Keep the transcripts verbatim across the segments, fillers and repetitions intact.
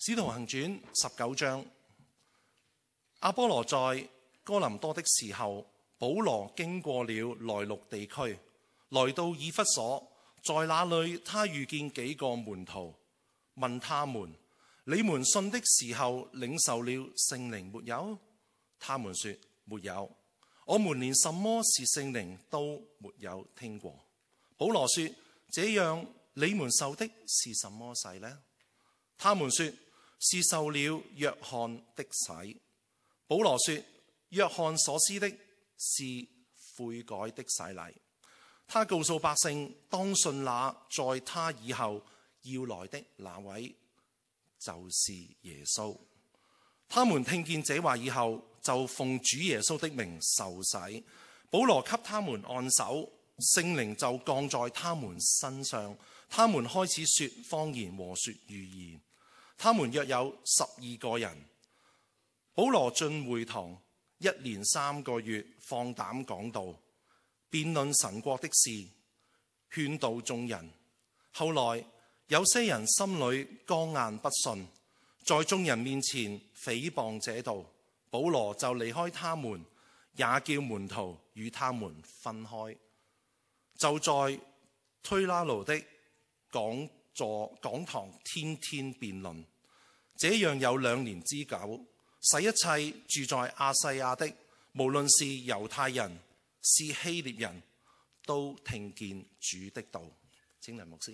使徒行傳十九章，阿波羅在哥林多的時候，保羅經過了內陸地區，來到以弗所，在那裡他遇見幾個門徒，問他們：你們信的時候領受了聖靈沒有？他們說沒有，我們連什麼是聖靈都沒有聽過。保羅說：這樣你們受的是什麼洗呢？他們說是受了約翰的洗。保羅說：約翰所施的是悔改的洗禮。他告訴百姓當信那在他以後要來的那位，就是耶穌。他們聽見這話以後，就奉主耶穌的名受洗。保羅給他們按手，聖靈就降在他們身上，他們開始說方言和說預言。他們約有十二個人。保羅進會堂，一連三個月放膽講道，辯論神國的事，勸導眾人。後來有些人心裏剛硬不信，在眾人面前誹謗這道，保羅就離開他們，也叫門徒與他們分開，就在推拉奴的講座講堂天天辯論。這樣有兩年之久，使一切住在亞細亞的，無論是猶太人是希臘人，都聽見主的道。請林牧師。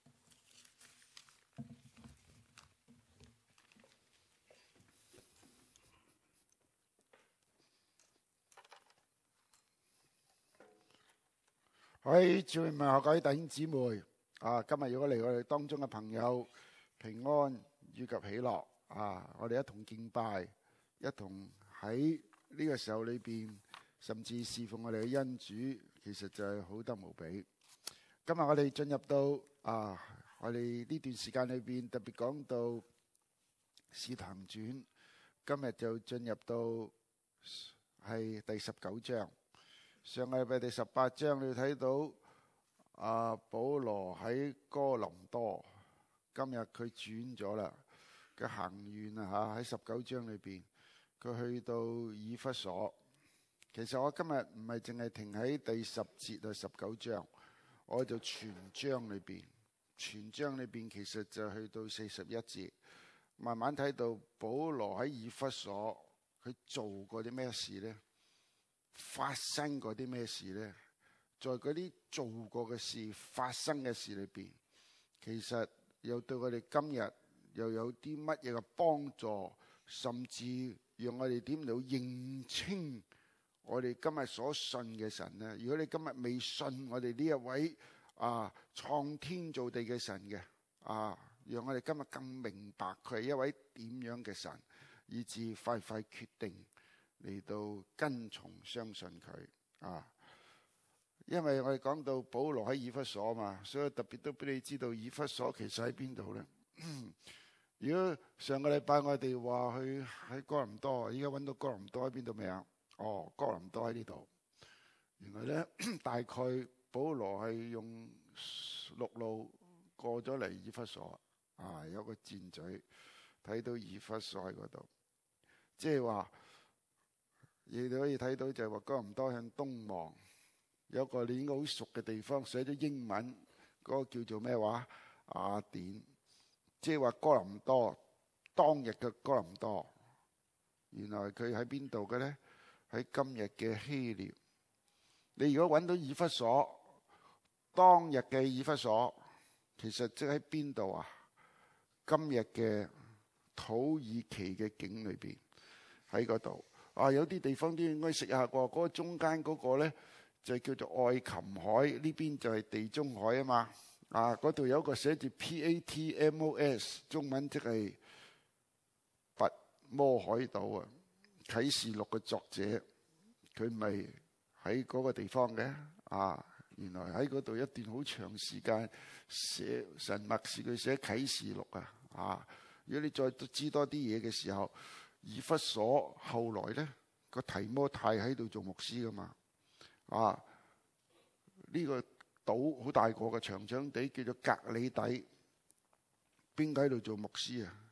各位姊妹們、各位弟兄姊妹，啊，今日如果嚟我哋當中嘅朋友平安以及喜樂，啊，我哋一同敬拜，一同喺呢個時候裏邊，甚至侍奉我哋嘅恩主，其實就係好得無比。今日我哋進入到啊，我哋呢段時間裏邊特別講到使徒行傳，今日就進入到係第十九章。上個禮拜第十八章你睇到啊，保羅喺哥林多，今日佢轉咗啦，佢行遠啊嚇，喺十九章裏邊，佢去到以弗所。其實我今日唔係淨係停喺第十節到十九章，我就全章裏邊，全章裏邊其實就去到四十一節，慢慢睇到保羅喺以弗所，佢做過啲咩事呢？發生過啲咩事呢？在嗰啲做過嘅事、發生嘅事裏邊，其實又對我哋今日又有啲乜嘢嘅幫助，甚至讓我哋點樣認清我哋今日所信嘅神呢？如果你今日未信我哋呢一位啊創天造地嘅神嘅啊，讓我哋今日更明白佢係一位點樣嘅神，以致快快決定嚟到跟從相信佢啊！因為我哋講到保羅喺以弗所嘛，所以特別都俾你知道以弗所其實喺邊度呢？如果上個禮拜我哋話去喺哥林多，依家揾到哥林多喺邊度未啊？哦，哥林多喺呢度。原來呢，大概保羅係用陸路過咗嚟以弗所啊，有個箭嘴睇到以弗所喺嗰度，即係話。你哋可以睇到就係話哥林多向東望，有一個你應該好熟嘅地方，寫咗英文嗰、那個叫做咩話雅典，即係話哥林多當日嘅哥林多，原來佢喺邊度嘅咧？喺今日嘅希臘。你如果揾到以弗所，當日嘅以弗所，其實即喺邊度啊？今日嘅土耳其嘅境裏邊，喺嗰度。啊，有啲地方都應該食下過，嗰、那個中間嗰個咧就叫做愛琴海，呢邊就係地中海啊嘛。啊，嗰度有一個寫住 P A T M O S， 中文即係拔摩海島啊。啟示錄嘅作者佢咪喺嗰個地方嘅啊？原來喺嗰度一段好長時間寫神默示佢寫啟示錄啊。啊，如果你再知多啲嘢嘅時候。以弗所後來咧個提摩太喺度做牧師噶嘛。啊，呢、這個島好大個嘅，長長地叫做格里底，邊個喺度做牧師啊？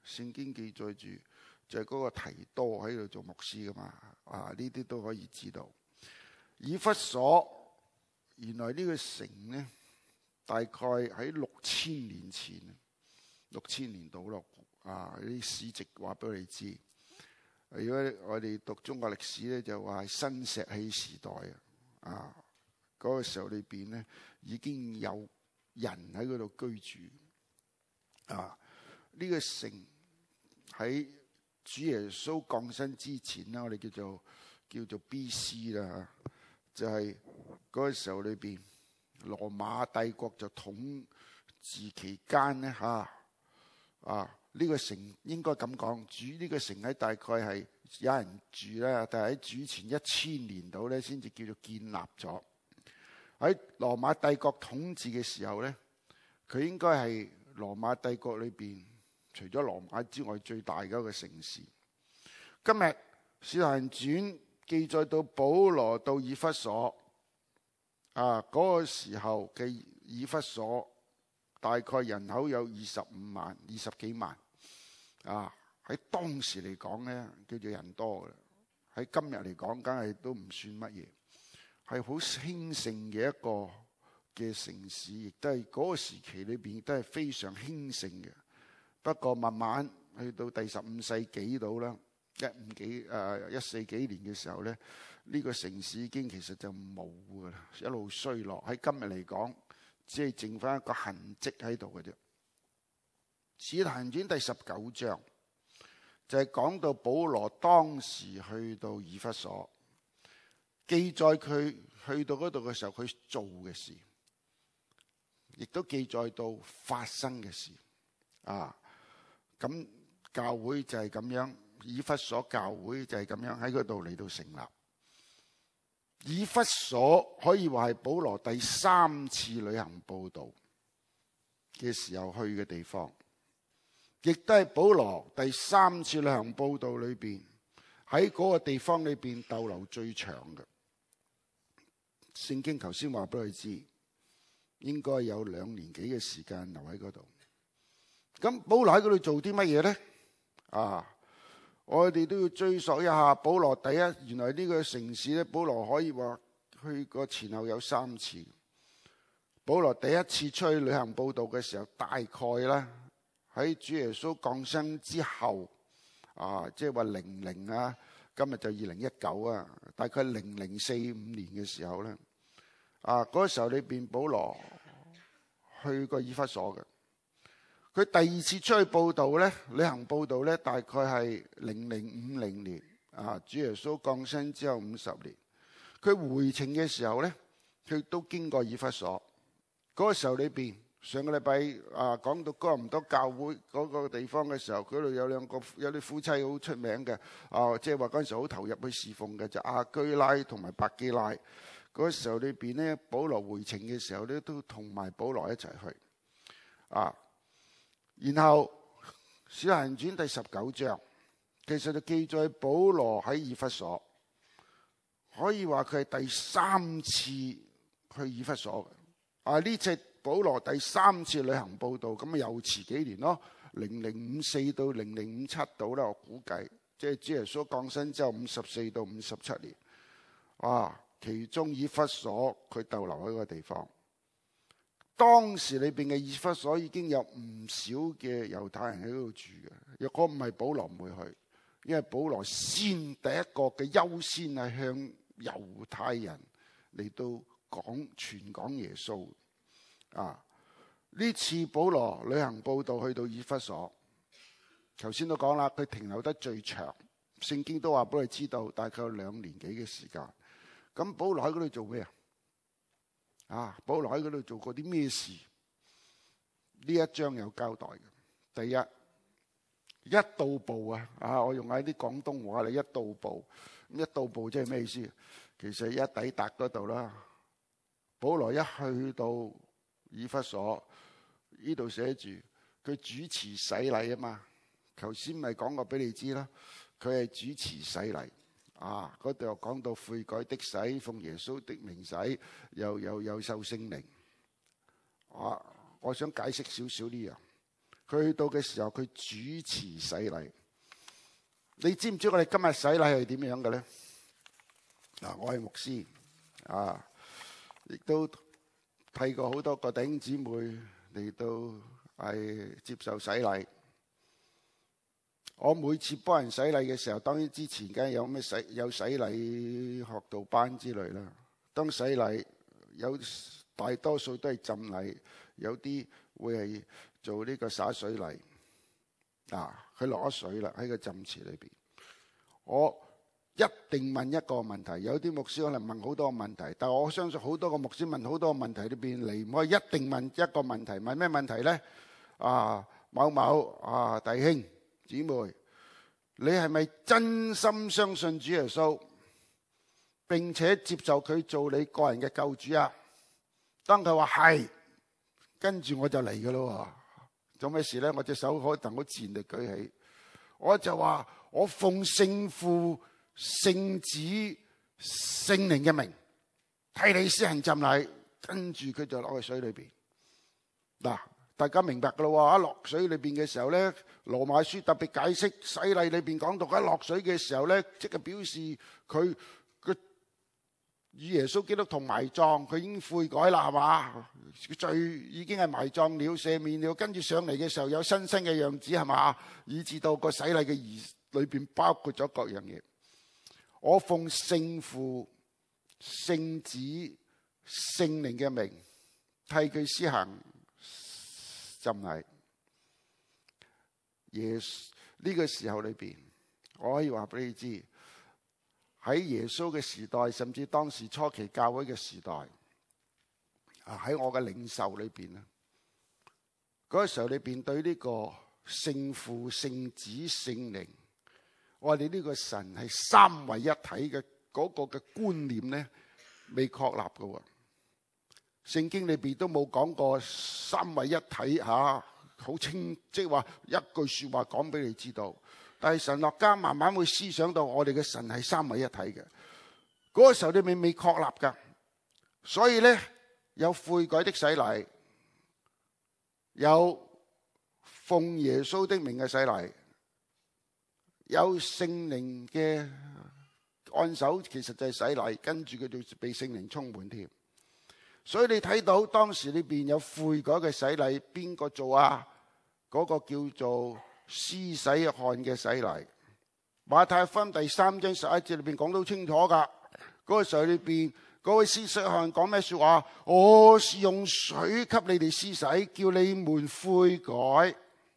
聖經記載住就係嗰個提多喺度做牧師噶嘛。啊，呢啲都可以知道。以弗所原來呢個城呢，大概喺六千年前，六千年到咯。啊，啲史籍話俾我哋知。如果我哋讀中國歷史咧，就話係新石器時代啊。啊，嗰個時候裏邊咧已經有人喺嗰度居住。啊，呢個城喺主耶穌降生之前啦，我哋叫做叫做 B C 啦，就係嗰個時候裏邊羅馬帝國就統治期間咧嚇啊。呢個城應該咁講，主呢個城喺大概係有人住啦，但係喺主前一千年度咧先至叫做建立咗。喺羅馬帝國統治嘅時候咧，佢應該係羅馬帝國裏邊除咗羅馬之外最大嘅一個城市。今日《使徒行傳》記載到保羅到以弗所啊，嗰個時候嘅以弗所大概人口有二十五萬、二十幾萬。啊！喺當時嚟講咧，叫做人多嘅。喺今日嚟講，梗係都唔算乜嘢，係好興盛嘅一個嘅城市，亦都係嗰個時期裏邊亦都係非常興盛嘅。不過慢慢去到第十五世紀度啦，一五幾誒一四幾年嘅時候咧，呢個城市已經其實就冇㗎啦，一路衰落。喺今日嚟講，只係剩翻一個痕跡喺度嘅啫。《使徒行傳》第十九章就係講到保羅當時去到以弗所，記載佢去到嗰度嘅時候佢做嘅事，亦都記載到發生嘅事。啊，咁教會就係咁樣，以弗所教會就係咁樣喺嗰度嚟到成立。以弗所可以話係保羅第三次旅行佈道嘅時候去嘅地方。亦都係保羅第三次旅行佈道裏邊喺嗰個地方裏邊逗留最長嘅。聖經頭先話俾佢知，應該有兩年幾嘅時間留喺嗰度。咁保羅喺嗰度做啲乜嘢咧？啊，我哋都要追溯一下保羅第一，原來呢個城市咧，保羅可以話去過前後有三次。保羅第一次出去旅行佈道嘅時候，大概啦。喺主耶穌降生之後，啊，即係話零零啊，今日就二零一九啊，大概零零四五年嘅時候咧，啊，嗰時候裏邊保羅去過以弗所嘅。佢第二次出去佈道咧，旅行佈道咧，大概係零零五零年，啊，主耶穌降生之後五十年。佢回程嘅時候咧，佢都經過以弗所。嗰個時候裏邊。上個禮拜啊，講到哥林多教會嗰個地方嘅時候，嗰度有兩個有啲夫妻好出名嘅啊，即係話嗰陣時好投入去侍奉嘅，就亞居拉同埋百基拉。嗰時候裏邊咧，保羅回程嘅時候咧，都同埋保羅一齊去啊。然後《使徒行傳》第十九章其實就記載保羅喺以弗所，可以話佢係第三次去以弗所嘅啊。呢隻保羅第三次旅行佈道，咁啊又遲幾年咯，零零五四到零零五七度啦，我估計，即係主耶穌降生之後五十四到五十七年，啊，其中以弗所佢逗留喺個地方，當時裏邊嘅以弗所已經有唔少嘅猶太人喺嗰度住嘅，若果唔係保羅唔會去，因為保羅先第一個嘅優先係向猶太人嚟到講傳講耶穌。啊！呢次保羅旅行佈道去到以弗所，頭先都講啦，佢停留得最長，聖經都話俾佢知道，大概有兩年幾嘅時間。咁保羅喺嗰度做咩啊？啊！保羅喺嗰度做過啲咩事？呢一章有交代嘅。第一，一到步啊！啊，我用喺啲廣東話嚟，一到步。咁一到步即係咩意思？其實一抵達嗰度啦，保羅一去到以弗所呢度寫住佢主持洗禮啊嘛，頭先咪講過俾你知啦，佢係主持洗禮啊，嗰度又講到悔改的洗，奉耶穌的名洗，又又又受聖靈啊。我想解釋少少呢樣， 佢去到嘅時候，佢主持洗禮。你知唔知我哋今日洗禮係點樣嘅咧？嗱，我係牧師啊，亦都睇過好多個弟兄姊妹嚟到係接受洗禮。我每次幫人洗禮嘅時候，當然之前梗係有咩洗有洗禮學道班之類啦。當洗禮有大多數都係浸禮，有啲會係做呢個灑水禮。啊，佢落咗水啦，喺個浸池裏邊。我一定問一個問題，有啲牧師可能問好多個問題，但係我相信好多個牧師問好多個問題裏邊離唔開一定問一個問題，問咩問題咧？啊，某某啊弟兄姊妹，你係咪真心相信主耶穌，並且接受佢做你個人嘅救主啊？當佢話係，跟住我就嚟噶咯。做咩事咧？我隻手可能好自然地舉起，我就話我奉聖父、聖子、聖靈嘅名替你施行浸禮，跟住佢就落去水裏邊。嗱，大家明白噶啦，一落水裏邊嘅時候咧，羅馬書特別解釋洗禮裏邊講到，一落水嘅時候咧，即係表示佢佢與耶穌基督同埋葬，佢已經悔改啦，係嘛？罪已經係埋葬了、赦免了，跟住上嚟嘅時候有新生嘅樣子，係嘛？以至到個洗禮嘅儀裏邊包括咗各樣嘢。我奉聖父、聖子、聖靈嘅名替佢施行浸禮。耶穌呢個時候裏邊，我可以話俾你知，喺耶穌嘅時代，甚至當時初期教會嘅時代，啊喺我嘅領袖裏邊咧，嗰個時候裏邊對呢個聖父、聖子、聖靈，我哋呢個神係三位一體嘅嗰個嘅觀念咧，未確立嘅。聖經裏邊都冇講過三位一體吓，好清，即係話一句說話講俾你知道。但係神學家慢慢會思想到我哋嘅神係三位一體嘅，嗰個時候你未未確立噶，所以咧有悔改的洗禮，有奉耶穌的名嘅洗禮，有聖靈嘅按手，其實就係洗禮，跟住佢就被聖靈充滿添。所以你睇到當時裏邊有悔改嘅洗禮，邊個做啊？嗰個叫做施洗約翰嘅洗禮。馬太福音第三章十一節裏邊講到清楚噶，嗰個時候裏邊嗰位施洗約翰講咩說話？我是用水給你哋施洗，叫你們悔改。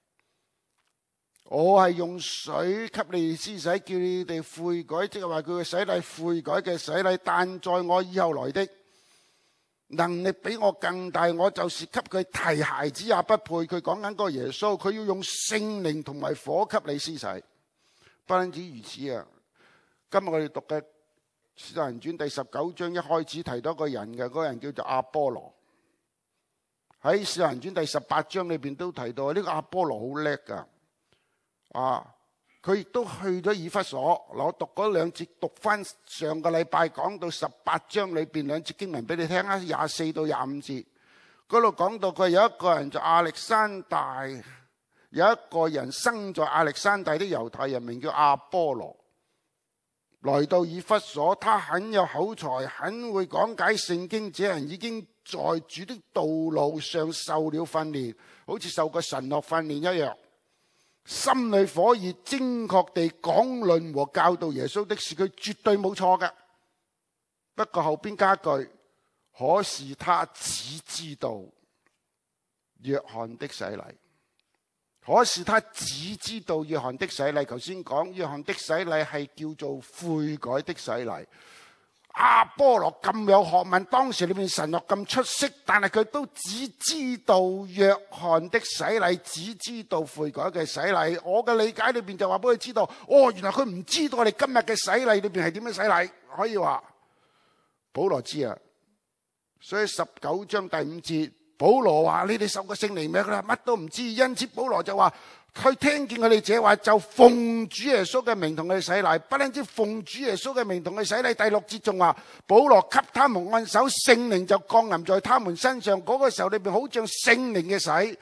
我係用水給你哋施洗，叫你哋悔改，即係話佢嘅洗禮悔改嘅洗禮。但在我以後來的能力比我更大，我就是給佢提鞋子也不配。佢講緊嗰個耶穌，佢要用聖靈同埋火給你施洗。不單止如此啊！今日我哋讀嘅《使徒行傳》第十九章一開始提到一個人嘅，嗰個人叫做阿波羅。喺《使徒行傳》第十八章裏邊都提到呢個阿波羅好叻噶，啊！佢亦都去咗以弗所。我讀嗰兩節，讀翻上個禮拜講到十八章裏邊兩節經文俾你聽啊，廿四到廿五節嗰度講到佢有一個人就亞歷山大，有一個人生在亞歷山大的猶太人，名叫阿波羅，來到以弗所，他很有口才，很會講解聖經。這人已經在主的道路上受了訓練，好似受過神學訓練一樣。心裏火熱，精確地講論和教導耶穌的事，佢絕對冇錯嘅。不過後邊加句，可是他只知道約翰的洗禮。可是他只知道約翰的洗禮。頭先講約翰的洗禮係叫做悔改的洗禮。阿波羅咁有學問，當時裏面神學咁出色，但係佢都只知道約翰的洗禮，只知道悔改嘅洗禮。我嘅理解裏邊就話俾佢知道，哦，原來佢唔知道我哋今日嘅洗禮裏邊係點樣洗禮。可以話保羅知啊，所以十九章第五節，保羅話你哋受過聖靈咩啦？乜都唔知，因此保羅就話。佢聽見佢哋這話，就奉主耶穌嘅名同佢洗禮。不單止奉主耶穌嘅名同佢洗禮，第六節仲話保羅給他們按手，聖靈就降臨在他們身上。嗰個時候裏邊好像聖靈嘅洗，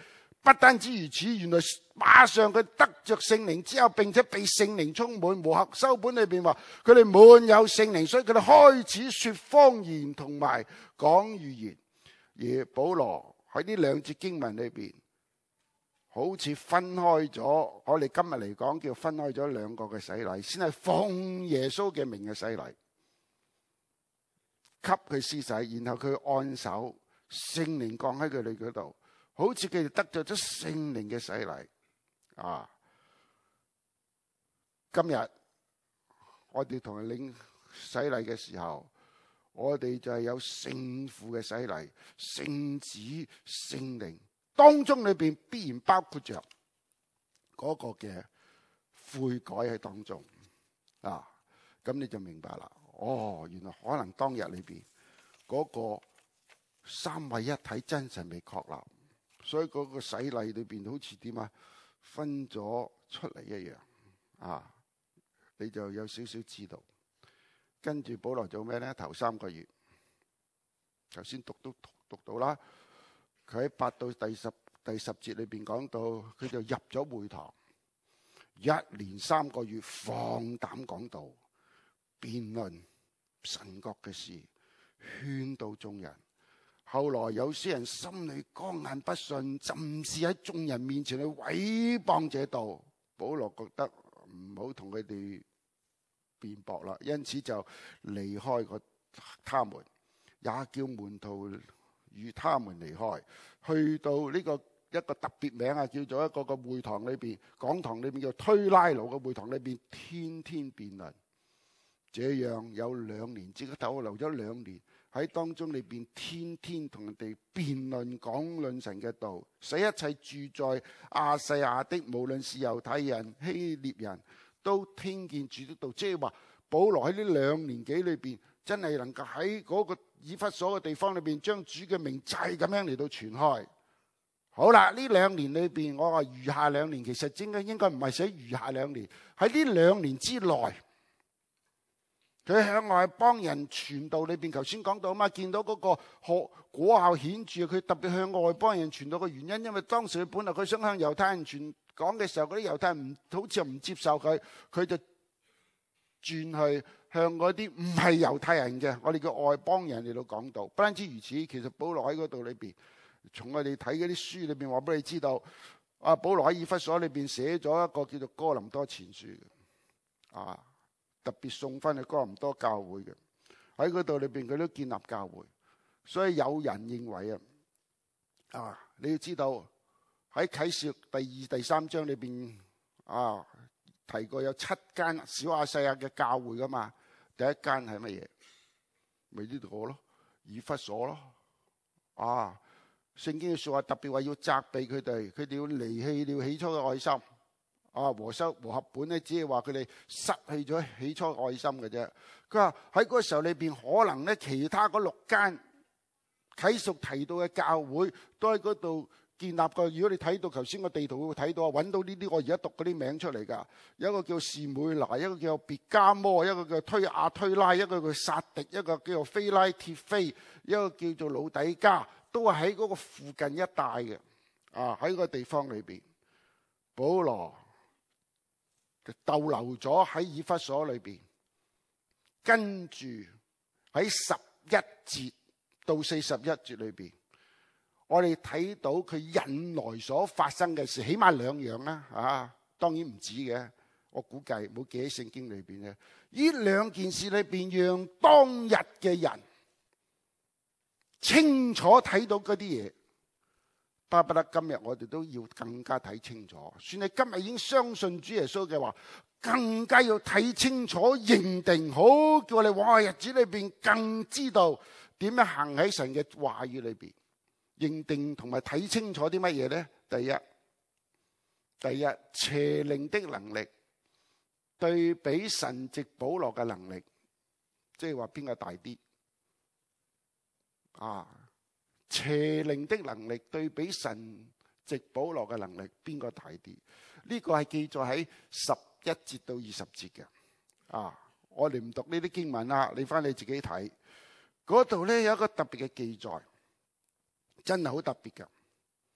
不單止如此，原來馬上佢得着聖靈之後，並且被聖靈充滿。和合修本裏邊話佢哋滿有聖靈，所以佢哋開始說方言同埋講預言。而保羅喺呢兩節經文裏邊，好似分開咗，我哋今日嚟講叫分開咗兩個嘅洗禮，先係奉耶穌嘅名嘅洗禮，給佢施洗，然後佢按手，聖靈降喺佢哋嗰度。好似佢哋得咗咗聖靈嘅洗禮啊！今日我哋同人領洗禮嘅時候，我哋就係有聖父嘅洗禮、聖子、聖靈，當中裏邊必然包括着嗰個嘅悔改喺當中啊！咁你就明白啦。哦，原來可能當日裏邊嗰個三位一體真神未確立。所以嗰個洗禮裏邊好似點啊，分咗出嚟一樣啊，你就有少少知道。跟住保羅做咩咧？頭三個月，頭先讀都讀到啦。佢喺八到第十第十節裏邊講到，佢就入咗會堂，一連三個月放膽講道，辯論神國嘅事，勸導眾人。後來有些人心裏剛硬不信，甚至喺眾人面前去毀謗這道。保羅覺得唔好同佢哋辯駁啦，因此就離開個他們，也叫門徒與他們離開，去到呢個一個特別名啊，叫做一個個會堂裏邊，講堂裏邊叫推拉奴嘅會堂裏邊，天天辯論。這樣有兩年，只係逗留咗兩年。喺當中裏邊，天天同人哋辯論講論神嘅道，使一切住在亞細亞的，無論是猶太人、希臘人都聽見主的道。即係話，保羅喺呢兩年幾裏邊，真係能夠喺嗰個以弗所嘅地方裏邊，將主嘅名就係咁樣嚟到傳開。好啦，呢兩年裏邊，我話餘下兩年，其實應該應該唔係寫餘下兩年，喺呢兩年之內。佢向外邦人傳道裏邊，頭先講到啊嘛，見到嗰個學果效顯著。佢特別向外邦人傳道嘅原因，因為當時佢本來佢想向猶太人傳講嘅時候，嗰啲猶太人唔好似唔接受佢，佢就轉去向嗰啲唔係猶太人嘅，我哋叫外邦人嚟到講道。不單止如此，其實保羅喺嗰度裏邊，從我哋睇嗰啲書裏邊話俾你知道，啊，保羅喺以弗所裏邊寫咗一個叫做哥林多前書嘅，啊。特別送翻去哥林多教會嘅，喺嗰度裏邊佢都建立教會。所以有人認為啊，啊你要知道喺啟示第二第三章裏邊啊提過有七間小亞細亞嘅教會噶嘛。第一間係乜嘢？咪呢度咯，以弗所咯。啊，聖經嘅說話特別話要責備佢哋，佢哋要離棄了起初嘅愛心。啊，和修和合本咧，只係話佢哋失去咗起初愛心嘅啫。佢話喺嗰個時候裏邊，可能咧其他嗰六間啟示提到嘅教會都喺嗰度建立過。如果你睇到頭先個地圖會睇到啊，揾到呢啲我而家讀嗰啲名出嚟㗎。有一個叫士每拿，一個叫別加摩，一個叫推亞推拉，一個叫撒狄，一個叫做非拉鐵非，一個叫做老底加，都係喺嗰個附近一帶嘅。啊，喺個地方裏邊，保羅就逗留咗喺以弗所裏邊，跟住喺十一節到四十一節裏邊，我哋睇到佢引來所發生嘅事，起碼兩樣啦。啊，當然唔止嘅，我估計冇記喺聖經裏邊嘅。呢兩件事裏邊，讓當日嘅人清楚睇到嗰啲嘢。巴不得今日我哋都要更加睇清楚，算係今日已經相信主耶穌嘅話，更加要睇清楚認定好，叫我哋往後日子裏邊更知道點樣行喺神嘅話語裏邊，認定同埋睇清楚啲乜嘢咧？第一，第一邪靈的能力對比神藉保羅嘅能力，即係話邊個大啲啊？邪靈的能力對比神藉保羅嘅能力，邊個大啲？呢個係記載喺十一節到二十節嘅。啊，我哋唔讀呢啲經文啦，你翻你自己睇。嗰度咧有一個特別嘅記載，真係好特別嘅。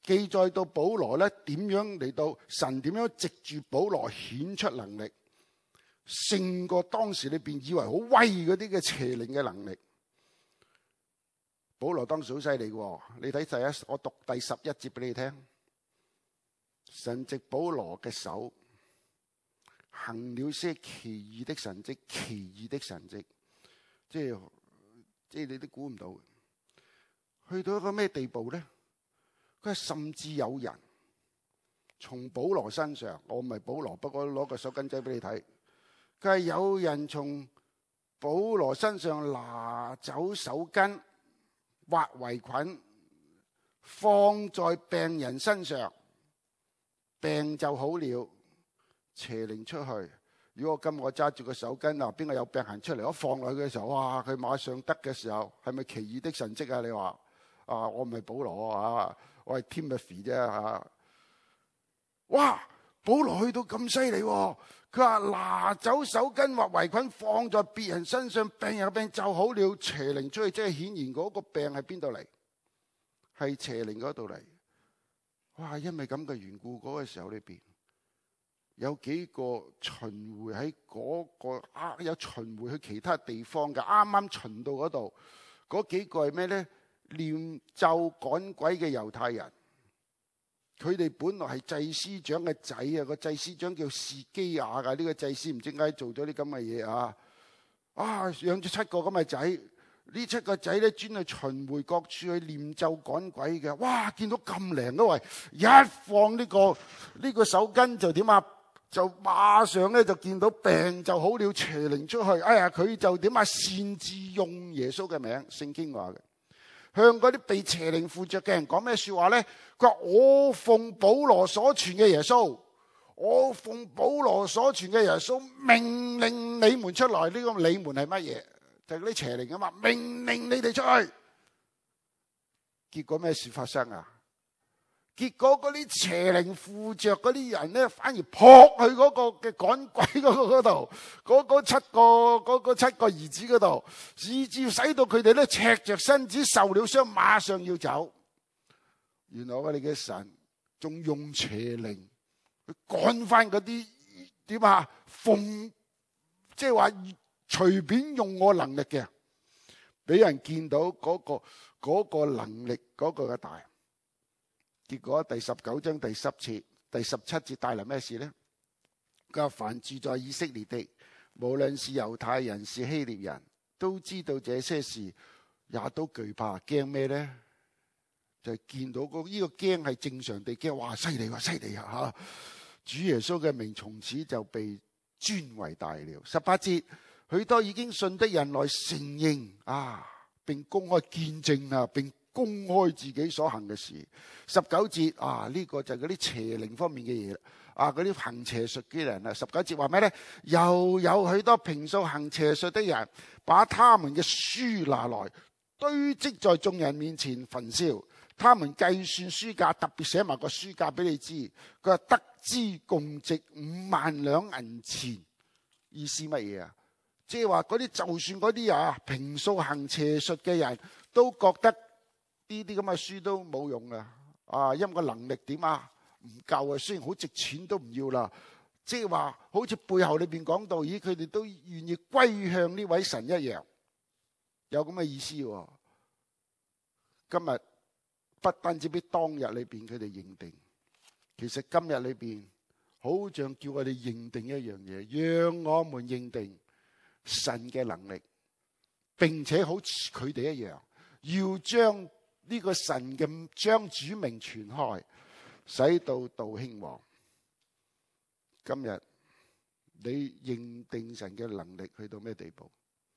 記載到保羅咧點樣嚟到神點樣藉住保羅顯出能力，勝過當時裏邊以為好威嗰啲嘅邪靈嘅能力。保羅當時好犀利嘅，你睇第一，我讀第十一節俾你聽。神藉保羅嘅手行了些奇異的神蹟，奇異的神蹟，即係即係你都估唔到。去到一個咩地步咧？佢係甚至有人從保羅身上，我唔係保羅，不過攞個手巾仔俾你睇。佢係有人從保羅身上拿走手巾，或圍裙，放在病人身上，病就好了，邪靈出去。如果我今日我揸住個手巾啊，邊個有病行出嚟，我放落去嘅時候，哇！佢馬上得嘅時候，係咪奇異的神蹟啊？你話啊，我唔係保羅啊，我係 Timothy 啫嚇。哇！保羅去到咁犀利喎，佢話拿走手巾或圍裙放在別人身上，病人嘅病就好了，邪靈出去，即係顯然嗰個病喺邊度嚟？係邪靈嗰度嚟。哇！因為咁嘅緣故，嗰個時候裏邊有幾個巡迴喺嗰個啊，有巡迴去其他地方嘅，啱啱巡到嗰度，嗰幾個係咩咧？念咒趕鬼嘅猶太人。佢哋本來係祭司長嘅仔啊，個祭司長叫士基亞噶，呢個祭司唔知點解做咗啲咁嘅嘢啊！啊，養咗七個咁嘅仔，呢七個仔咧專去巡迴各處去念咒趕鬼嘅。哇！見到咁靈嗰位，一放呢個呢個手巾就點啊？就馬上咧就見到病就好了，邪靈出去。哎呀，佢就點啊？擅自用耶穌嘅名，聖經話嘅。向嗰啲被邪靈附着嘅人講咩說話咧？佢話我奉保羅所傳嘅耶穌，我奉保羅所傳嘅耶穌命令你們出來。呢個你們係乜嘢？就係嗰啲邪靈啊嘛，命令你哋出去。結果咩事發生啊？結果嗰啲邪靈附着嗰啲人咧，反而撲去嗰個嘅趕鬼嗰個嗰度，嗰嗰七個嗰嗰七個兒子嗰度，以致使到佢哋咧赤着身子受了傷，馬上要走。原來我哋嘅神仲用邪靈去趕翻嗰啲點啊，奉即係話隨便用我能力嘅，俾人見到嗰個嗰個能力嗰個嘅大。結果第十九章第十節第十七節帶嚟咩事呢？佢話凡住在以色列的，無論是猶太人是希臘人，都知道這些事，也都懼怕。驚咩呢？就係、是、見到個呢個驚係正常地驚，哇！犀利哇，犀利啊！吓，主耶穌嘅名從此就被尊為大了。十八節，許多已經信的人來承認啊，並公開見證啊，並公開自己所行嘅事。十九節啊，呢、這個就係嗰啲邪靈方面嘅嘢啦。啊，嗰啲行邪術嘅人啊，十九節話咩呢？又有許多平素行邪術的人，把他們嘅書拿來堆積在眾人面前焚燒。他們計算書價，特別寫埋個書價俾你知。佢話得知共值五萬兩銀錢。意思乜嘢啊？即係話嗰啲就算嗰啲啊平素行邪術嘅人都覺得呢啲咁嘅書都冇用啦，啊，因為個能力點啊唔夠啊，雖然好值錢都唔要啦。即係話好似背後裏邊講到，咦，佢哋都願意歸向呢位神一樣，有咁嘅意思喎。今日不單止俾當日裏邊佢哋認定，其實今日裏邊好像叫我哋認定一樣嘢，讓我們認定神嘅能力，並且好似佢哋一樣，要將呢個神嘅將主名傳開，使到道興旺。今日你認定神嘅能力去到咩地步？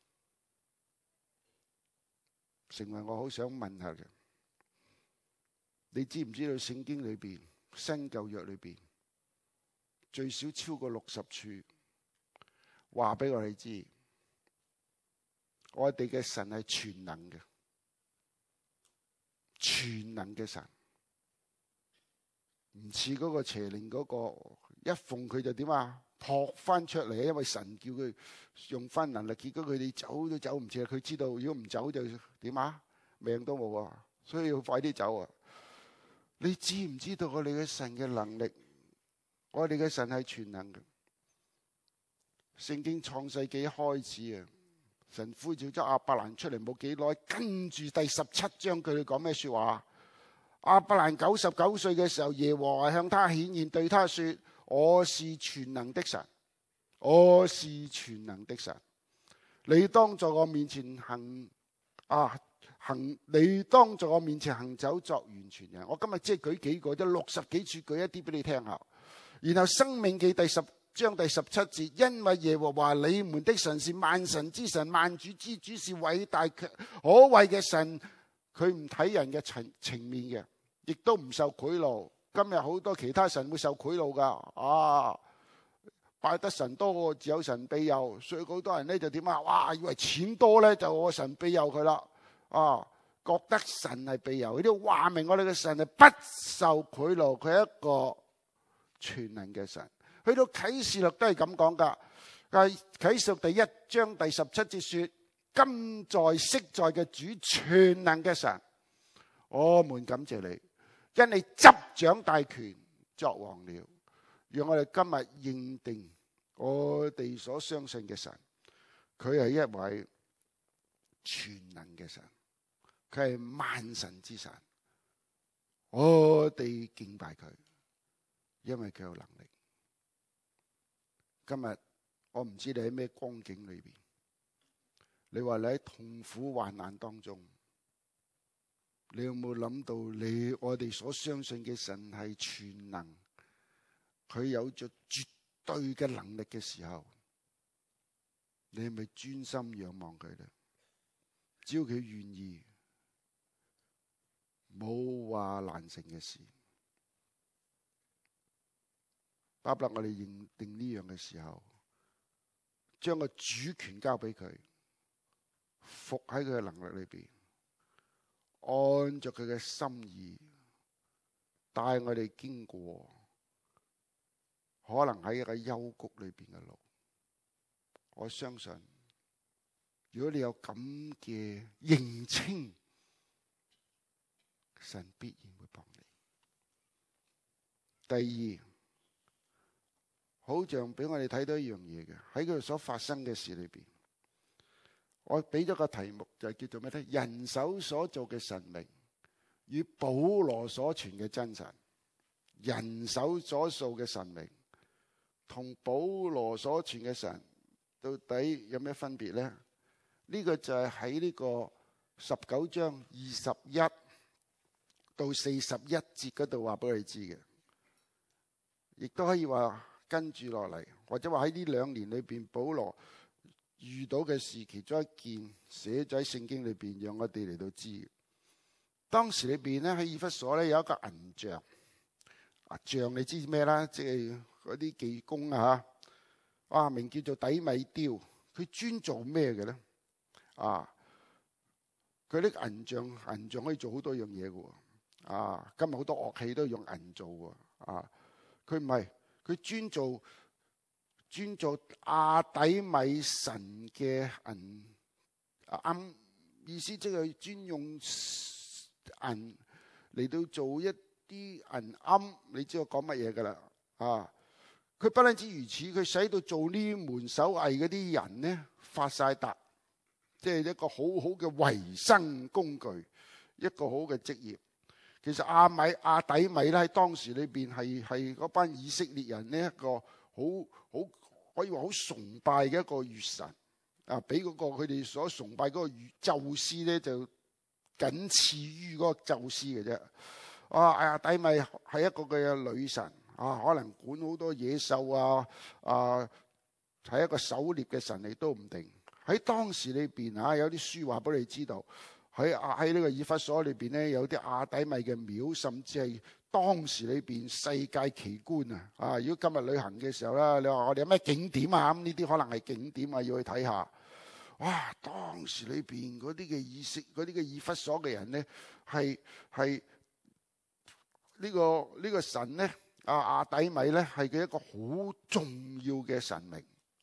成為我好想問下嘅，你知唔知道聖經裏邊新舊約裏邊最少超過六十處話俾我哋知，我哋嘅神係全能嘅。全能嘅神，唔似嗰個邪靈嗰個，一逢佢就點啊撲翻出嚟，因為神叫佢用翻能力，結果佢哋走都走唔切。佢知道如果唔走就點啊，命都冇啊，所以要快啲走啊。 你知唔知道我哋嘅神嘅能力？我哋嘅神係全能嘅。聖經創世紀開始啊，神呼召咗亞伯蘭出嚟冇幾耐，跟住第十七章佢哋講咩說話？亞伯蘭九十九歲嘅時候，耶和華向他顯現，對他說：我是全能的神，我是全能的神。你當在我面前行啊行，你當在我面前行走作完全人。我今日即係舉幾個，即六十幾處舉一啲俾你聽下。然後申命記第十章第十七節，因為耶和華你們的神是萬神之神，萬主之主，是偉大可畏嘅神。佢唔睇人嘅情情面嘅，亦都唔受賄賂。今日好多其他神會受賄賂噶，啊，拜得神多自有神庇佑，所以好多人咧就點啊？哇，以為錢多咧就我神庇佑佢啦，啊，覺得神係庇佑，呢啲話明我哋嘅神係不受賄賂，佢係一個全能嘅神。去到啟示錄都係咁講噶，係啟示錄第一章第十七節說：今在昔在嘅主全能嘅神，我們感謝你，因你執掌大權作王了。讓我哋今日認定我哋所相信嘅神，佢係一位全能嘅神，佢係萬神之神。我哋敬拜佢，因為佢有能力。今日我唔知你喺咩光景裏邊，你話你喺痛苦患難當中，你有冇諗到你我哋所相信嘅神係全能，佢有着絕對嘅能力嘅時候，你係咪專心仰望佢咧？只要佢願意，冇話難成嘅事。巴不得我哋認定呢樣嘅時候，將個主權交俾佢，服喺佢嘅能力裏邊，按着佢嘅心意帶我哋經過可能喺一個幽谷裏邊嘅路。我相信如果你有咁嘅認清，神必然會幫你。第二，好像俾我哋睇到一樣嘢嘅，喺佢所發生嘅事裏邊，我俾咗個題目就係叫做咩咧？人手所做嘅神明與保羅所傳嘅真神。人手所做嘅神明同保羅所傳嘅神到底有咩分別咧？呢、呢個就係喺呢個十九章二十一到四十一節嗰度話俾你知嘅，亦都可以話跟住落嚟，或者話喺呢兩年裏邊，保羅遇到嘅事其中一件寫咗喺聖經裏邊，讓我哋嚟到知。當時裏邊咧喺以弗所咧有一個銀像，啊像你知咩啦？即係嗰啲技工啊嚇，啊名叫做底米雕。佢專做咩嘅咧？啊，佢啲銀像銀像可以做好多樣嘢嘅喎。啊，今日好多樂器都用銀做喎。啊，佢唔係。佢專做專做亞底米神嘅銀，啱意思即係專用銀嚟到做一啲銀龕，你知我講乜嘢噶啦？啊，佢不單止如此，佢使到做呢門手藝嗰啲人呢發晒達，即係一個好好嘅維生工具，一個好嘅職業。其實亞米亞底米咧喺當時裏邊係係嗰班以色列人呢一個好好可以話好崇拜嘅一個月神啊，比嗰個佢哋所崇拜嗰個宙斯咧就僅次於嗰個宙斯嘅啫。啊，亞底米係一個嘅女神啊，可能管好多野獸啊啊，係一個狩獵嘅神嚟都唔定。喺當時裏邊啊，有啲書話俾你知道。喺喺呢個以弗所裏邊咧，有啲亞底米嘅廟，甚至係當時裏邊世界奇觀啊！啊，如果今日旅行嘅時候咧，你話我哋有咩景點啊？咁呢啲可能係景點啊，要去睇下。哇！當時裏邊嗰啲嘅以色嗰啲嘅以弗所嘅人咧，係係呢個呢、呢個神咧，啊亞底米咧係佢一個好重要嘅神明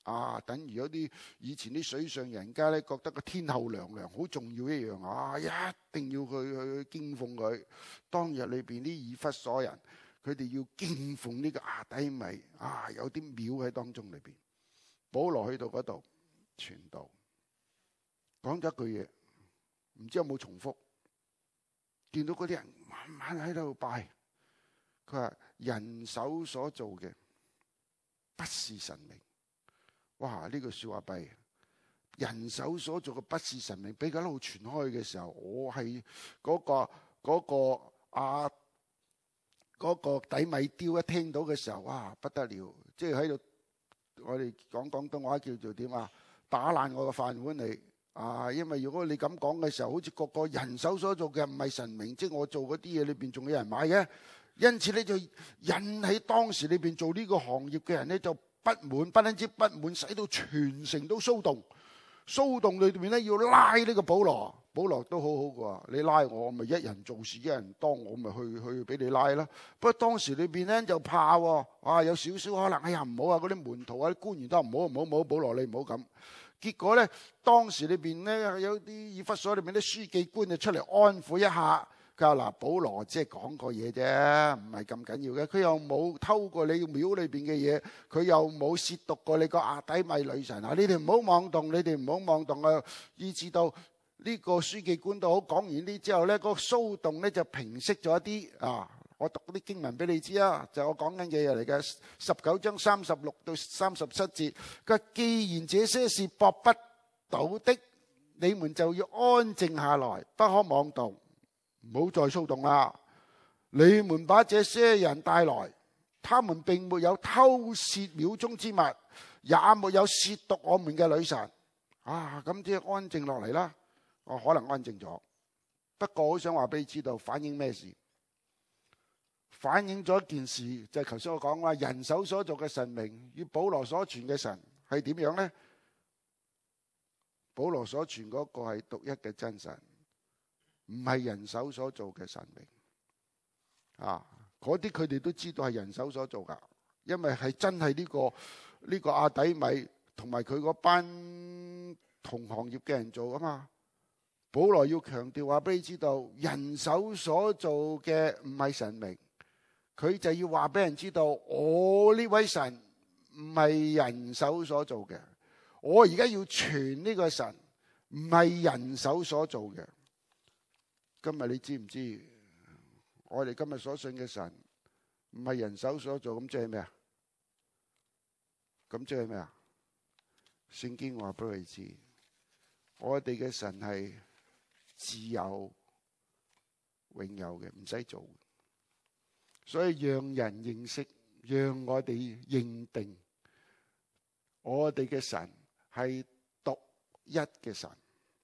啊，等於有啲以前啲水上人家咧，覺得個天后娘娘好重要一樣啊，一定要去去敬奉佢。當日裏邊啲以弗所人，佢哋要敬奉呢個亞底米啊，有啲廟喺當中裏邊。保羅去到嗰度傳道，講咗一句嘢，唔知有冇重複。見到嗰啲人慢慢喺度拜，佢話人手所做嘅不是神明。哇！呢句說話弊，人手所做嘅不是神明，俾佢一路傳開嘅時候，我係嗰個嗰個啊嗰個底米雕，一聽到嘅時候，哇不得了！即係喺度，我哋講廣東話叫做點啊？打爛我個飯碗嚟啊！因為如果你咁講嘅時候，好似個個人手所做嘅唔係神明，即係我做嗰啲嘢裏邊仲有人買嘅，因此咧就引起當時裏邊做呢個行業嘅人咧就不滿，不單止不滿，使到全城都騷動。騷動裏邊咧要拉呢個保羅，保羅都好好嘅。你拉我，咪一人做事一人當，我咪去去俾你拉啦。不過當時裏邊咧就怕喎，啊有少少可能，哎呀唔好啊！嗰啲門徒啊、啲官員都唔好唔好唔好，保羅你唔好咁。結果咧，當時裏邊咧有啲以弗所裏邊啲書記官就出嚟安撫一下。佢話嗱，保羅即係講過嘢啫，唔係咁緊要嘅。佢又冇偷過你廟裏邊嘅嘢，佢又冇褻瀆過你個亞底米女神啊！你哋唔好妄動，你哋唔好妄動啊！以至到呢個書記官都好，講完啲之後咧，個騷動咧就平息咗一啲啊！我讀啲經文俾你知啊，就係我講緊嘅嘢嚟嘅，十九章三十六到三十七節。佢話既然這些事駁不倒的，你們就要安靜下來，不可妄動。唔好再騷動啦！你們把這些人帶來，他們並沒有偷竊廟中之物，也沒有褻瀆我們嘅女神。啊，咁即係安靜落嚟啦。我可能安靜咗，不過好想話俾你知道，反映咩事？反映咗一件事，就係頭先我講話，人手所做嘅神明與保羅所傳嘅神係點樣呢？保羅所傳嗰個係獨一嘅真神。唔係人手所做嘅神明啊！嗰啲佢哋都知道係人手所做噶，因為係真係呢個呢個亞底米同埋佢嗰班同行業嘅人做啊嘛。保羅要強調話俾你知道，人手所做嘅唔係神明，佢就要話俾人知道，我呢位神唔係人手所做嘅，我而家要傳呢個神唔係人手所做嘅。今日你知唔知？我哋今日所信嘅神唔係人手所做，咁即係咩啊？咁即係咩啊？聖經話俾你知，我哋嘅神係自有永有嘅，唔使做。所以讓人認識，讓我哋認定，我哋嘅神係獨一嘅神。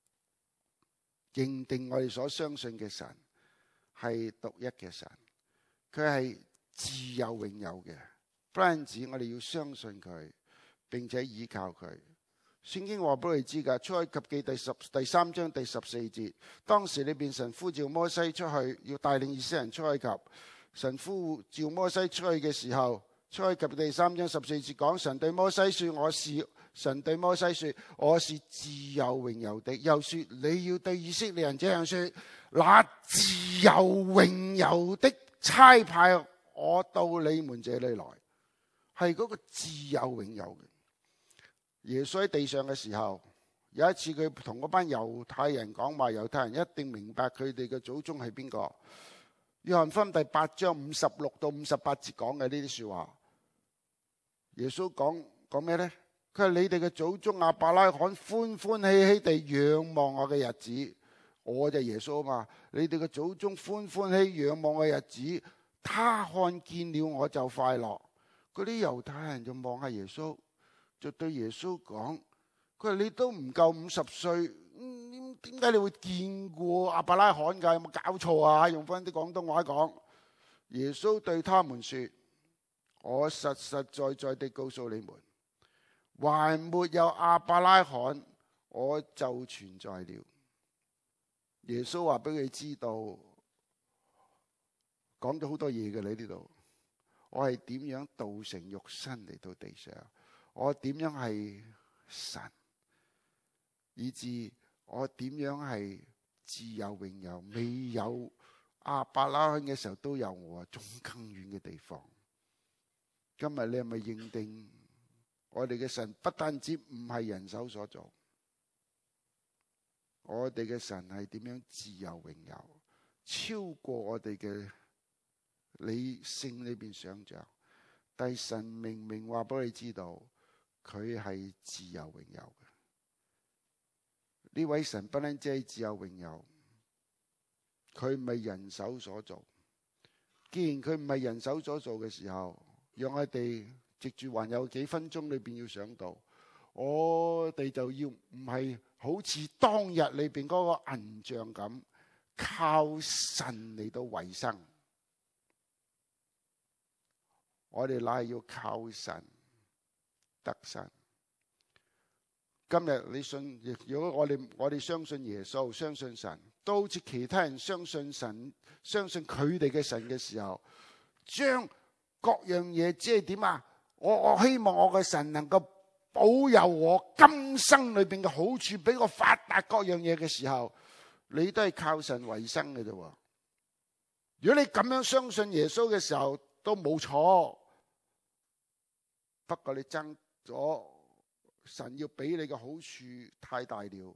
認定我哋所相信嘅神係獨一嘅神，佢係自有永有嘅。不單止我哋要相信佢，並且依靠佢。聖經話俾你知噶，出埃及記第十第三章第十四節，當時裏邊神呼召摩西出去，要帶領以色列人出埃及。神呼召摩西出去嘅時候，出埃及第三章十四節講，神對摩西說：我是。神對摩西說：我是自有永有的。又說：你要對以色列人這樣說：那自有永有的差派我到你們這裏來。係嗰個自有永有嘅。耶穌喺地上嘅時候，有一次佢同嗰班猶太人講話，猶太人一定明白佢哋嘅祖宗係邊個。約翰福音第八章五十六到五十八節講嘅呢啲說話，耶穌講講咩呢？佢話你哋嘅祖宗亞伯拉罕歡歡喜喜地仰望我嘅日子，我就耶穌啊嘛。你哋嘅祖宗歡歡喜仰望我嘅日子，他看見了我就快樂。嗰啲猶太人就望下耶穌，就對耶穌講：佢話你都唔夠五十歲，點解你會見過亞伯拉罕噶？有冇搞錯啊？用翻啲廣東話講，耶穌對他們說：我實實在在地告訴你們，還沒有亞伯拉罕，我就存在了。耶穌話俾佢知道，講咗好多嘢嘅，你呢度，我係點樣道成肉身嚟到地上， 我點樣係神，以致我點樣係自有永有，未有亞伯拉罕嘅時候都有我，仲更遠嘅地方。今日你係咪認定我哋嘅神不單止唔係人手所做，我哋嘅神係點樣自有永有，超過我哋嘅理性裏邊想象。但神明明話俾你知道，佢係自有永有嘅。呢位神不單止係自有永有，佢唔係人手所做。既然佢唔係人手所做嘅時候，讓我哋藉住還有幾分鐘裏邊要想到，我哋就要唔係好似當日裏邊嗰個銀像咁，靠神嚟到維生。我哋乃係要靠神得生。今日你信，如果我哋我哋相信耶穌，相信神，都好似其他人相信神，相信佢哋嘅神嘅時候，將各樣嘢即係點啊？我我希望我嘅神能夠保佑我今生裏邊嘅好處，俾我發達各樣嘢嘅時候，你都係靠神為生嘅啫。如果你咁樣相信耶穌嘅時候，都冇錯。不過你爭咗神要俾你嘅好處太大了。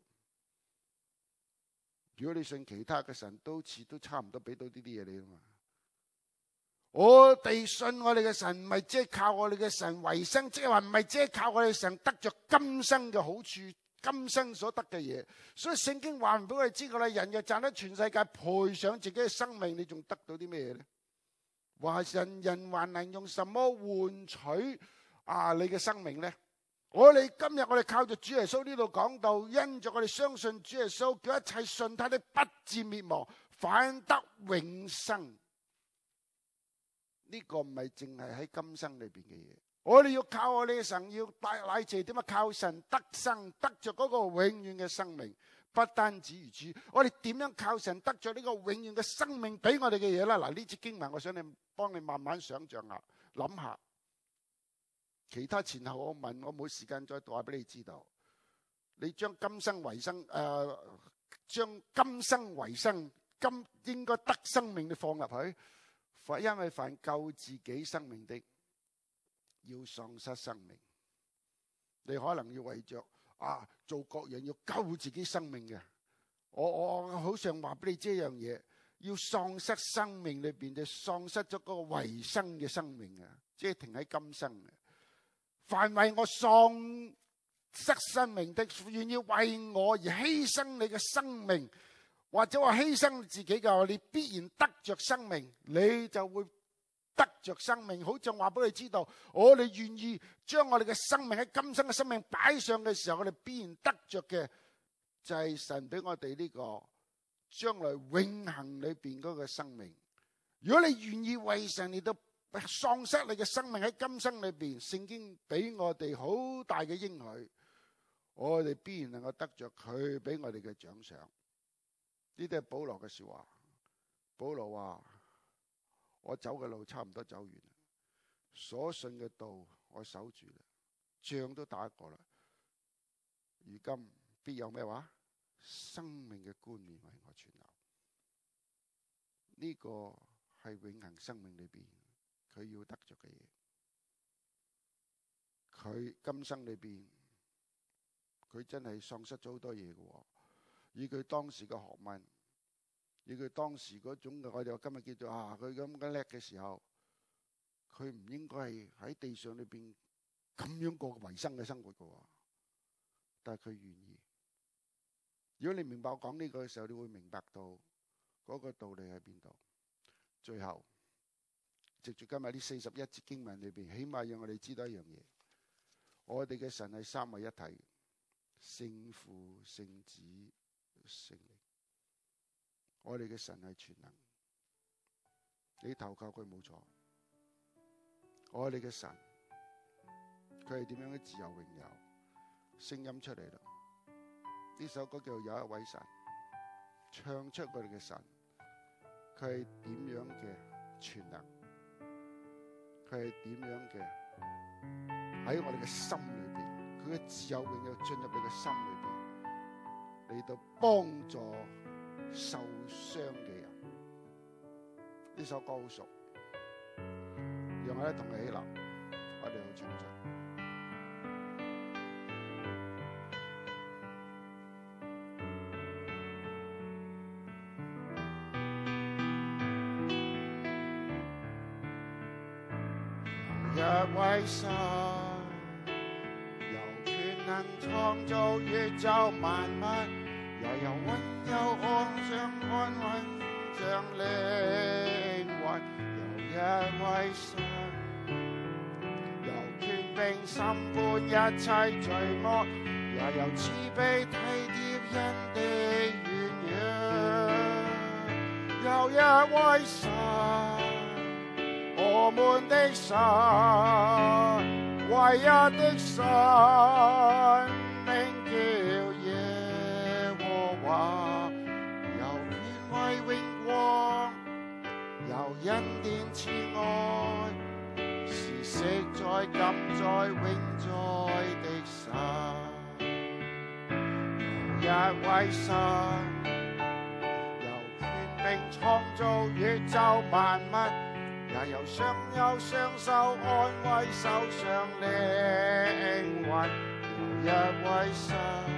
如果你信其他嘅神，都似都差唔多俾到呢啲嘢你啊嘛。我哋信我哋嘅神，唔係即係靠我哋嘅神為生，即係話唔係即係靠我哋神得着今生嘅好處，今生所得嘅嘢。所以聖經話唔俾我哋知道啦，人若賺得全世界，賠上自己嘅生命，你仲得到啲咩嘢咧？話人人還能用什麼換取啊你嘅生命咧？我哋今日我哋靠住主耶穌呢度講到，因着我哋相信主耶穌，叫一切信他的不至滅亡，反得永生。呢個唔係淨係喺今生裏邊嘅嘢，我哋要靠我哋嘅神，要帶乃至點啊？靠神得生，得着嗰個永遠嘅生命。不單止如此，我哋點樣靠神得着呢個永遠嘅生命俾我哋嘅嘢啦？嗱，呢節經文我想你幫你慢慢想象下，諗下。其他前後我問，我冇時間再話俾你知道。你將今生為生，誒、呃，將今生為生，今應該得生命你放入去。因為凡救自己生命的，要喪失生命。你可能要為着啊做各樣要救自己生命嘅。我我我好想話俾你知一樣嘢，要喪失生命裏邊就喪失咗嗰個維生嘅生命啊，即係停喺今生嘅。凡為我喪失生命的，願意為我而犧牲你嘅生命，或者話犧牲自己嘅，你必然得着生命，你就會得着生命。好似話俾你知道，我哋願意將我哋嘅生命喺今生嘅生命擺上嘅時候，我哋必然得着嘅就係神俾我哋呢個將來永恆裏邊嗰個生命。如果你願意為神嚟到喪失你嘅生命喺今生裏邊，聖經俾我哋好大嘅應許，我哋必然能夠得着佢俾我哋嘅獎賞。呢啲係保羅嘅說話。保羅話：我走嘅路差唔多走完，所信嘅道我守住啦，仗都打過啦。如今必有咩話？生命嘅冠冕為我存留。呢、這個係永恆生命裏邊佢要得着嘅嘢。佢今生裏邊佢真係喪失咗好多嘢嘅。以佢當時嘅學問，以佢當時嗰種嘅，我哋話今日叫做啊，佢咁嘅叻嘅時候，佢唔應該係喺地上裏邊咁樣過維生嘅生活嘅。但係佢願意。如果你明白我講呢個嘅時候，你會明白到嗰個道理喺邊度。最後，藉住今日呢四十一節經文裏邊，起碼讓我哋知道一樣嘢：我哋嘅神係三位一體，聖父、聖子、聖靈。我哋嘅神係全能，你投靠佢冇錯。我哋嘅神，佢係點樣嘅自由榮耀？聲音出嚟啦！呢首歌叫做有一位神，唱出我哋嘅神，佢係點樣嘅全能？佢係點樣嘅喺我哋嘅心裏邊，佢嘅自由永遠進入你嘅心裏邊，嚟到幫助受傷嘅人。呢首歌好熟，讓我哋同佢起立，我哋去唱出。有一位神，有權能創造宇宙萬物，又有溫柔安詳安穩像靈魂。有一位神，有權柄審判一切罪惡，也有慈悲體貼人的軟弱。有一位神，我們的神，唯一的神，名叫耶和華，有權威榮光，有恩典慈愛，是昔在今在永在的神。有一位神，有權柄創造宇宙萬物，也有雙有雙手安慰受傷靈魂。有一位神，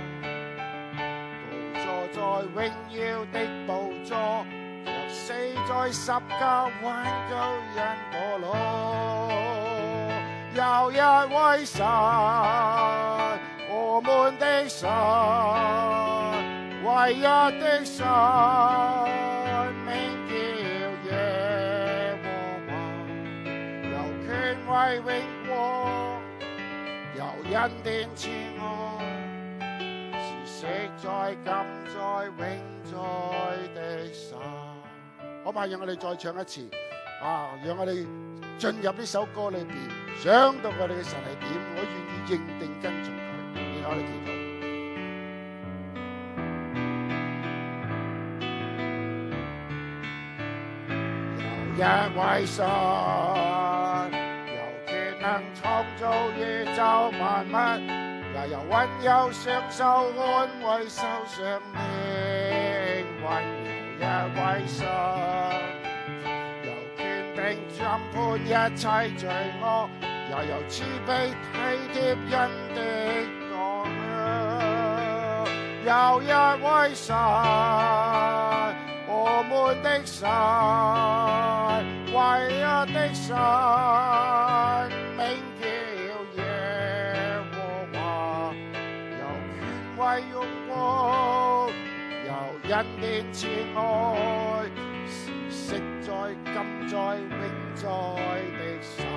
寶座在榮耀的寶座，若死在十架挽救人墮落。有一位神，我們的神，唯一的神，名叫耶和華，有權威榮光，有恩典慈愛，是昔在今在永在的神。好嘛，讓我哋再唱一次啊！讓我哋進入呢首歌裏邊，想到我哋嘅神係點，我願意認定跟從佢。然後我哋祈禱。有一位神，有權能創造宇宙萬物，也有溫柔雙手安慰受傷靈魂。有一位神，有權柄審判一切罪惡，也有慈悲體貼人的剛強。有一位神，我們的神，唯一的神，名叫耶和華，有權威榮光，有恩典慈愛，是昔在今在永在的神。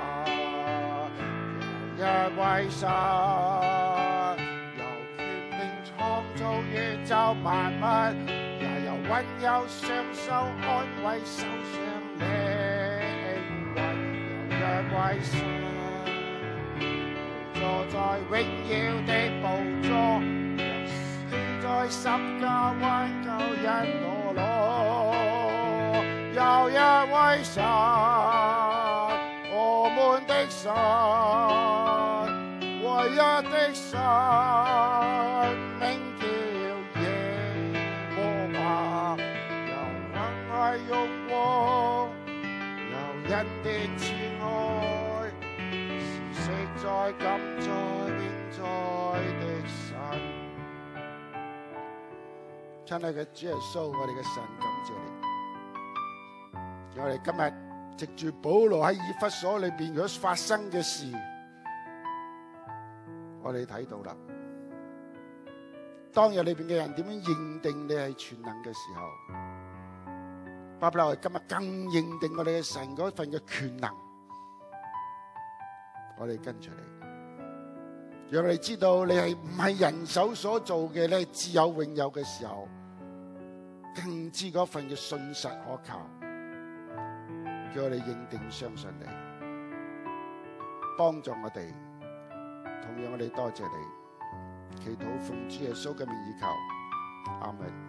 有一位神，有權柄創造宇宙萬物，也有溫柔雙手安慰受傷靈魂。有一位神，坐在榮耀的寶座，在十架挽救人墮落。有一位神，我們的神，唯一的神，名叫耶和華，有恩惠榮光，有恩典慈愛，是昔在今在永在的神。親愛嘅主耶穌，我哋嘅神，感謝你。我哋今日藉住保羅喺以弗所裏邊所發生嘅事，我哋睇到啦。當日裏邊嘅人點樣認定你係全能嘅時候，巴不得我哋今日更認定我哋嘅神嗰份嘅權能，我哋跟住你，讓我哋知道你係唔係人手所做嘅，你係自有永有嘅時候，更知嗰份嘅信實可靠，叫我哋認定相信你，幫助我哋。同樣我哋多謝你，祈禱奉主耶穌嘅名以求，阿門。